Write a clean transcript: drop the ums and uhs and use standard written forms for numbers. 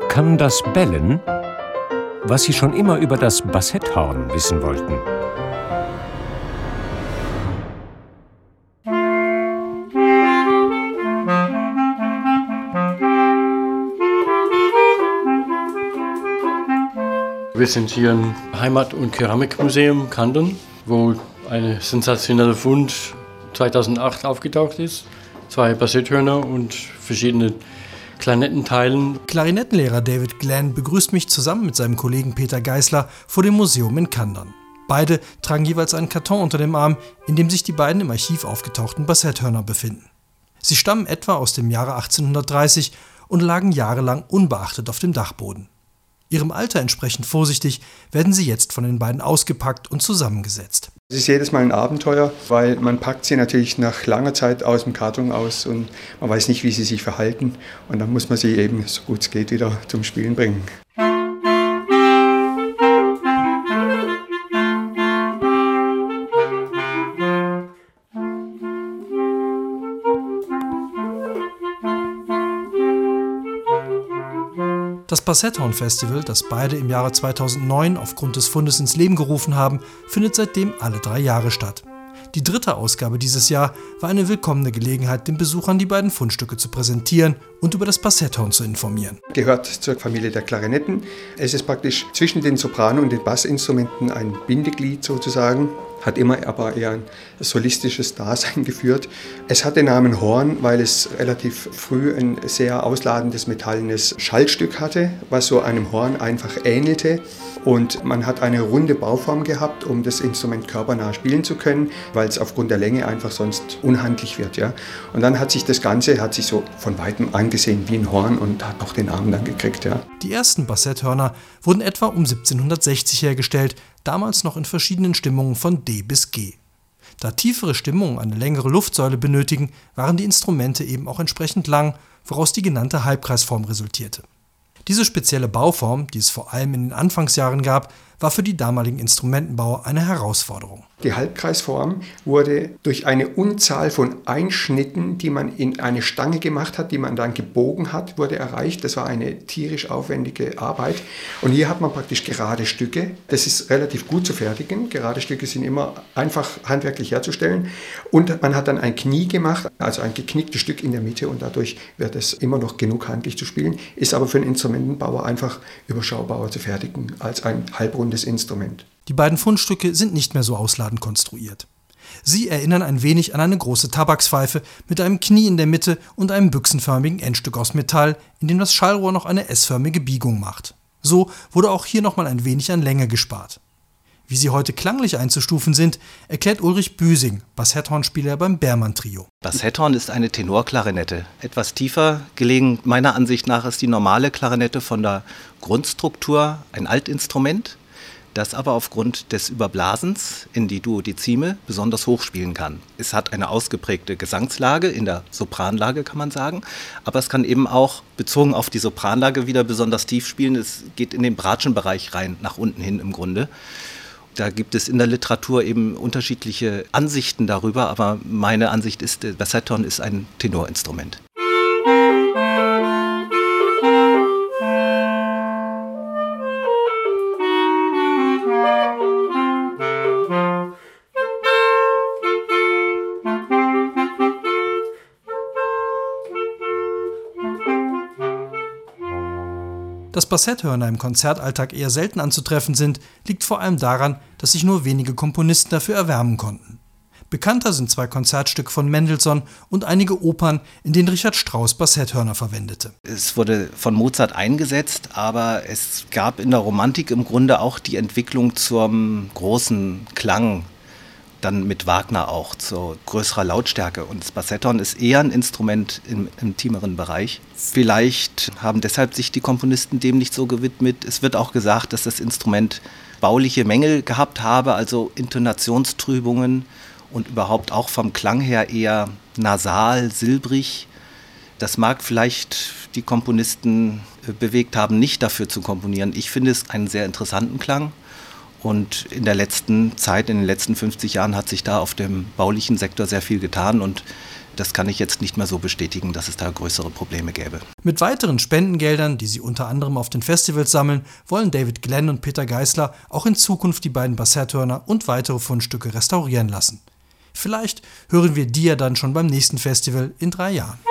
Kann das bellen? Was Sie schon immer über das Bassetthorn wissen wollten. Wir sind hier im Heimat- und Keramikmuseum Kandern, wo ein sensationeller Fund 2008 aufgetaucht ist. 2 Bassetthörner und verschiedene Klarinettenteilen. Klarinettenlehrer David Glenn begrüßt mich zusammen mit seinem Kollegen Peter Geisler vor dem Museum in Kandern. Beide tragen jeweils einen Karton unter dem Arm, in dem sich die beiden im Archiv aufgetauchten Bassetthörner befinden. Sie stammen etwa aus dem Jahre 1830 und lagen jahrelang unbeachtet auf dem Dachboden. Ihrem Alter entsprechend vorsichtig werden sie jetzt von den beiden ausgepackt und zusammengesetzt. Es ist jedes Mal ein Abenteuer, weil man packt sie natürlich nach langer Zeit aus dem Karton aus und man weiß nicht, wie sie sich verhalten. Und dann muss man sie eben, so gut es geht, wieder zum Spielen bringen. Das Bassetthorn-Festival, das beide im Jahre 2009 aufgrund des Fundes ins Leben gerufen haben, findet seitdem alle 3 Jahre statt. Die 3. Ausgabe dieses Jahr war eine willkommene Gelegenheit, den Besuchern die beiden Fundstücke zu präsentieren und über das Bassetthorn zu informieren. Gehört zur Familie der Klarinetten. Es ist praktisch zwischen den Sopran- und den Bassinstrumenten ein Bindeglied sozusagen. Hat immer aber eher ein solistisches Dasein geführt. Es hat den Namen Horn, weil es relativ früh ein sehr ausladendes metallenes Schaltstück hatte, was so einem Horn einfach ähnelte. Und man hat eine runde Bauform gehabt, um das Instrument körpernah spielen zu können, weil es aufgrund der Länge einfach sonst unhandlich wird. Ja? Und dann hat sich das Ganze so von Weitem angesehen wie ein Horn und hat auch den Namen dann gekriegt. Ja? Die ersten Bassetthörner wurden etwa um 1760 hergestellt, damals noch in verschiedenen Stimmungen von D bis G. Da tiefere Stimmungen eine längere Luftsäule benötigen, waren die Instrumente eben auch entsprechend lang, woraus die genannte Halbkreisform resultierte. Diese spezielle Bauform, die es vor allem in den Anfangsjahren gab, war für die damaligen Instrumentenbauer eine Herausforderung. Die Halbkreisform wurde durch eine Unzahl von Einschnitten, die man in eine Stange gemacht hat, die man dann gebogen hat, wurde erreicht. Das war eine tierisch aufwendige Arbeit. Und hier hat man praktisch gerade Stücke. Das ist relativ gut zu fertigen. Gerade Stücke sind immer einfach handwerklich herzustellen. Und man hat dann ein Knie gemacht, also ein geknicktes Stück in der Mitte. Und dadurch wird es immer noch genug handlich zu spielen. Ist aber für einen Instrumentenbauer einfach überschaubarer zu fertigen als ein halbrundes Instrument. Die beiden Fundstücke sind nicht mehr so ausladend konstruiert. Sie erinnern ein wenig an eine große Tabakspfeife mit einem Knie in der Mitte und einem büchsenförmigen Endstück aus Metall, in dem das Schallrohr noch eine S-förmige Biegung macht. So wurde auch hier nochmal ein wenig an Länge gespart. Wie sie heute klanglich einzustufen sind, erklärt Ulrich Büsing, Bassetthornspieler beim Bermann Trio. Bassetthorn ist eine Tenorklarinette. Etwas tiefer gelegen, meiner Ansicht nach, ist die normale Klarinette von der Grundstruktur ein Altinstrument, das aber aufgrund des Überblasens in die Duodezime besonders hoch spielen kann. Es hat eine ausgeprägte Gesangslage, in der Sopranlage kann man sagen, aber es kann eben auch bezogen auf die Sopranlage wieder besonders tief spielen. Es geht in den Bratschenbereich rein, nach unten hin im Grunde. Da gibt es in der Literatur eben unterschiedliche Ansichten darüber, aber meine Ansicht ist, der Bassetthorn ist ein Tenorinstrument. Dass Bassetthörner im Konzertalltag eher selten anzutreffen sind, liegt vor allem daran, dass sich nur wenige Komponisten dafür erwärmen konnten. Bekannter sind 2 Konzertstücke von Mendelssohn und einige Opern, in denen Richard Strauss Bassetthörner verwendete. Es wurde von Mozart eingesetzt, aber es gab in der Romantik im Grunde auch die Entwicklung zum großen Klang, dann mit Wagner auch zu größerer Lautstärke. Und das Bassetthorn ist eher ein Instrument im intimeren Bereich. Vielleicht haben deshalb sich die Komponisten dem nicht so gewidmet. Es wird auch gesagt, dass das Instrument bauliche Mängel gehabt habe, also Intonationstrübungen und überhaupt auch vom Klang her eher nasal, silbrig. Das mag vielleicht die Komponisten bewegt haben, nicht dafür zu komponieren. Ich finde es einen sehr interessanten Klang. Und in der letzten Zeit, in den letzten 50 Jahren, hat sich da auf dem baulichen Sektor sehr viel getan. Und Das kann ich jetzt nicht mehr so bestätigen, dass es da größere Probleme gäbe. Mit weiteren Spendengeldern, die sie unter anderem auf den Festivals sammeln, wollen David Glenn und Peter Geisler auch in Zukunft die beiden Bassetthörner und weitere Fundstücke restaurieren lassen. Vielleicht hören wir die ja dann schon beim nächsten Festival in 3 Jahren.